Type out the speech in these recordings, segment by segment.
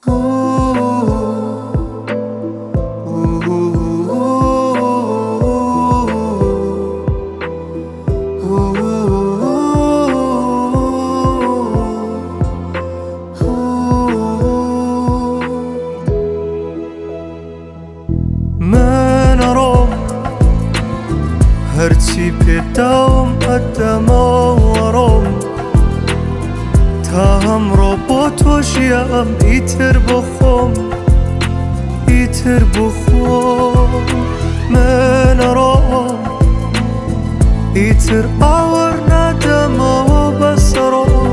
من أرام هرچی پیدام ادمارم تا هم را با تو شیم ایتر بخوام من أرام ایتر آور ندم و بسرم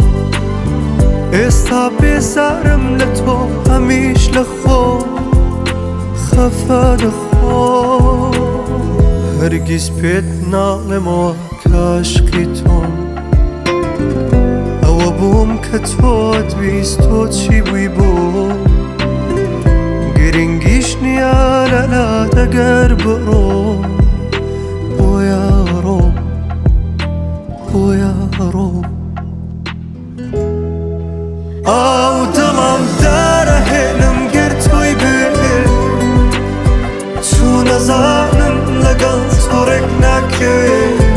استا بسرم لتو همیش لخو خفا دخو هرگز پید نالم و کاشقی تون او بوم که تو دویست تو چی بوی بو گرنگیش نیالا دگر برو بویا رو او دلم داره هنم گر توی به تو نزانم لگل تو رک نکه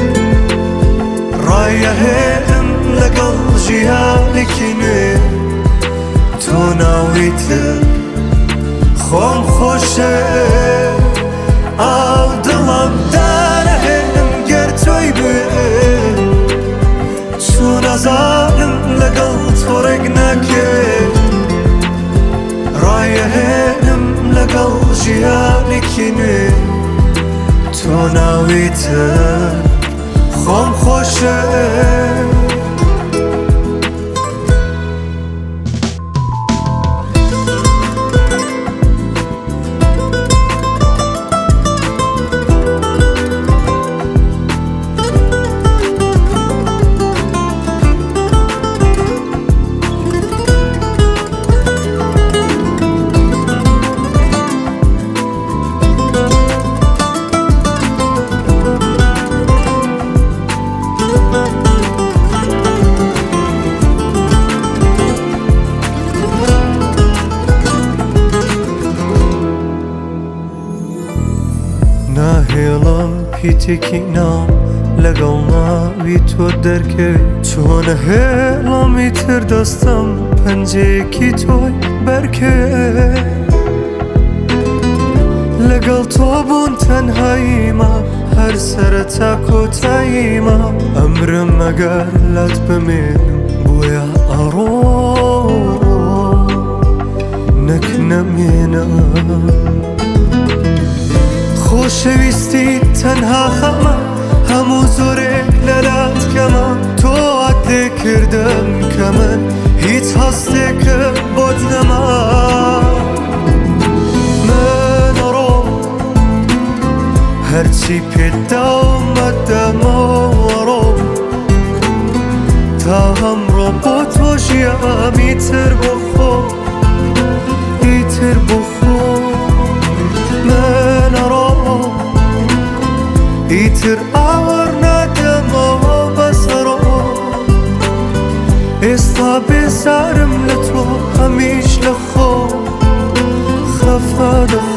رایه هنم لگل جیانی کنه تو ناویتر خوام خوشه او دلم داره هنم گر توی به تو نزانم لگل تو رک نکه رایه هنم لگل جیانی کنه تو ناویتر خوام خوشه نهیلم پیتکینم لگل ناوی تو درکه چون هیلم ایتر دستم پنجه کی توی برکه لگل تو بون تنهاییما هر سر تاکو تاییما امرم اگر لط بمینم بویا آرو نکنمینم خوشویستی تنها خما همو زورک لالات کما تو عدل کردم که من هیچ هسته که بود نما من رو هرچی پیدا آمدم رو تا هم رو با تو شیم ایتر بخو ایتر آور ندم و بسرم استا بسرم لتو همیش لخو خفا دخو